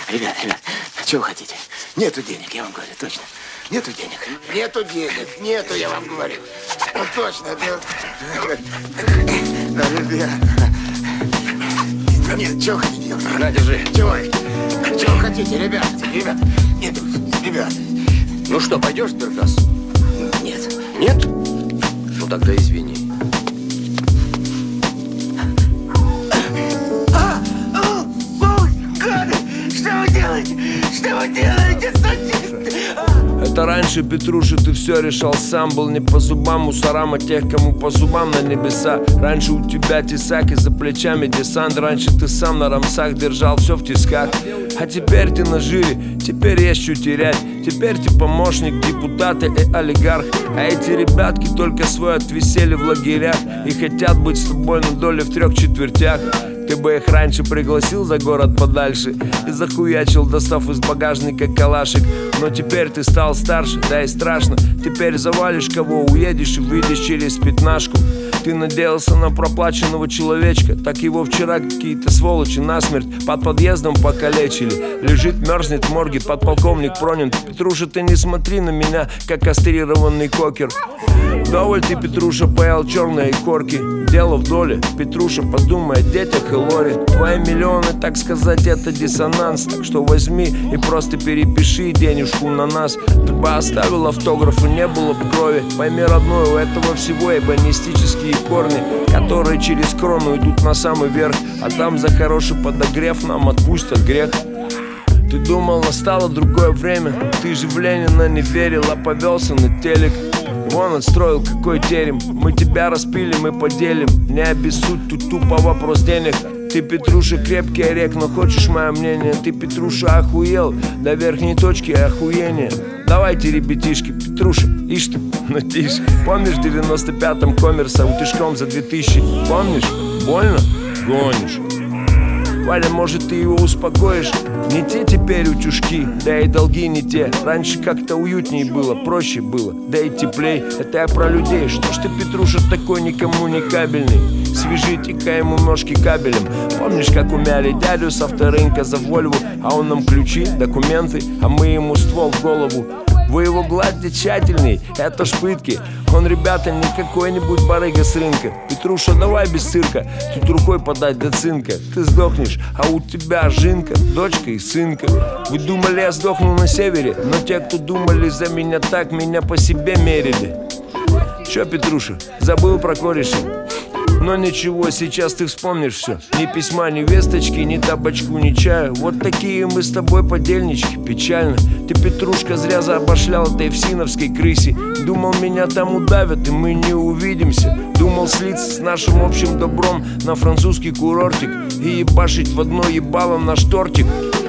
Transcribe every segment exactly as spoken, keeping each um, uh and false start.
Ребят, ребят, что вы хотите? Нету денег, я вам говорю, точно. Нету денег. Нету денег, нету, я вам говорю. Ну, точно. Ну, ребят. Нет, что вы хотите делать? На, держи. Чего? Чего вы хотите, ребят? Ребят, нету, ребят. Ну что, пойдешь в сберкассу? Нет. Нет? Ну тогда извини. А, а, о, гады! Что вы делаете? Что вы делаете, статисты? Это раньше, Петруша, ты все решал сам. Был не по зубам мусорам, а тех, кому по зубам на небеса. Раньше у тебя тесак и за плечами десант. Раньше ты сам на рамсах держал все в тисках. А теперь ты на жире, теперь есть что терять. Теперь ты помощник депутата и олигарх. А эти ребятки только свой отвисели в лагерях и хотят быть с тобой на доле в трех четвертях. Ты бы их раньше пригласил за город подальше и захуячил, достав из багажника калашик. Но теперь ты стал старше, да и страшно. Теперь завалишь кого, уедешь и выйдешь через пятнашку. Ты надеялся на проплаченного человечка, так его вчера какие-то сволочи насмерть под подъездом покалечили. Лежит, мерзнет в морге подполковник Пронин. Петруша, ты не смотри на меня, как кастрированный кокер. Вдоволь ты, Петруша, поел черные корки. Дело в доле, Петруша, подумай о детях и лоре. Твои миллионы, так сказать, это диссонанс. Так что возьми и просто перепиши денежку на нас. Ты бы оставил автограф и не было бы крови. Пойми, родной, у этого всего эбонистические корни, которые через крону идут на самый верх. А там за хороший подогрев нам отпустят грех. Ты думал, настало другое время. Ты же в Ленина не верил, а повелся на телек. Вон отстроил какой терем. Мы тебя распили, мы поделим. Не обессудь, тут тупо вопрос денег. Ты, Петруша, крепкий орех, но хочешь мое мнение? Ты, Петруша, охуел до верхней точки охуения. Давайте, ребятишки, Петруша, ишь ты, ну тише. Помнишь в девяносто пятом коммерса утюжком за две тысячи? Помнишь? Больно? Гонишь. Валя, может, ты его успокоишь? Не те теперь утюжки, да и долги не те. Раньше как-то уютнее было, проще было, да и теплей. Это я про людей. Что ж ты, Петруша, такой никому не кабельный? Свяжите-ка ему ножки кабелем. Помнишь, как умяли дядю с авторынка за Вольву? А он нам ключи, документы, а мы ему ствол в голову. Вы его гладьте тщательней, это ж пытки. Он, ребята, не какой-нибудь барыга с рынка. Петруша, давай без цирка, тут рукой подать до цинка. Ты сдохнешь, а у тебя жинка, дочка и сынка. Вы думали, я сдохну на севере, но те, кто думали за меня так, меня по себе мерили. Чё, Петруша, забыл про кореша? Но ничего, сейчас ты вспомнишь все. Ни письма, ни весточки, ни табачку, ни чаю. Вот такие мы с тобой подельнички, печально. Ты, Петрушка, зря заобошлял этой всиновской крысе. Думал, меня там удавят, и мы не увидимся. Думал слиться с нашим общим добром на французский курортик и ебашить в одно ебало наш тортик.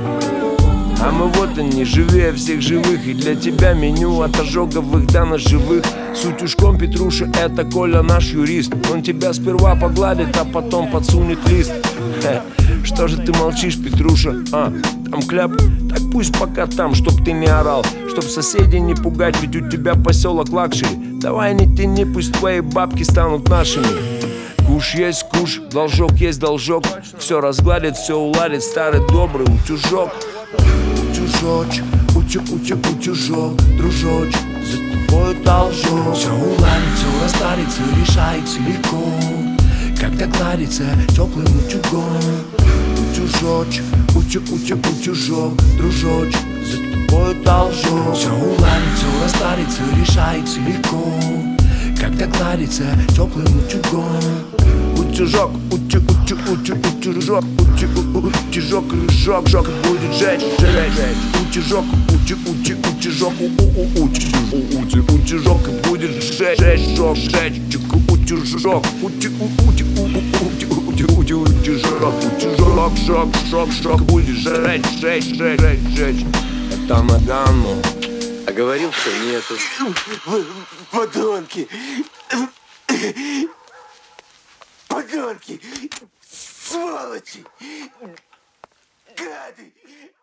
А мы вот они, живее всех живых. И для тебя меню от ожоговых до ножевых. С утюжком, Петруша, это Коля наш юрист. Он тебя сперва погладит, а потом подсунет лист. Ха. Что же ты молчишь, Петруша? А, там кляп? Так пусть пока там, чтоб ты не орал, чтоб соседей не пугать, ведь у тебя поселок лакшери. Давай не тяни, пусть твои бабки станут нашими. Куш есть куш, должок есть должок. Все разгладит, все уладит старый добрый утюжок. Утюжочек, утю, утю, утюжок, дружочек, за тобой должок. Все уладит, все растарится, решается легко, когда гладится теплым утюгом. Утюжочек, утю, утю, утюжок, дружочек, за тобой должок. Все уладит, все растарится, решается легко, когда гладится теплым утюгом. Утюжок, утю, утю, утю, утюжок, утю, утюжок, жок, жок, будет жечь, жечь. Утюжок, утю, утю, утюжок, утю, утюжок, будет жечь, жечь, жок, жечь. Утюжок, утю, утю, утю, утю, утю, утюжок, утюжок, жок, жок, жок, будет жечь, жечь, жечь, жечь. Это Нагано. А говорил, что нету. Подонки! Подонки! Сволочи! Гады!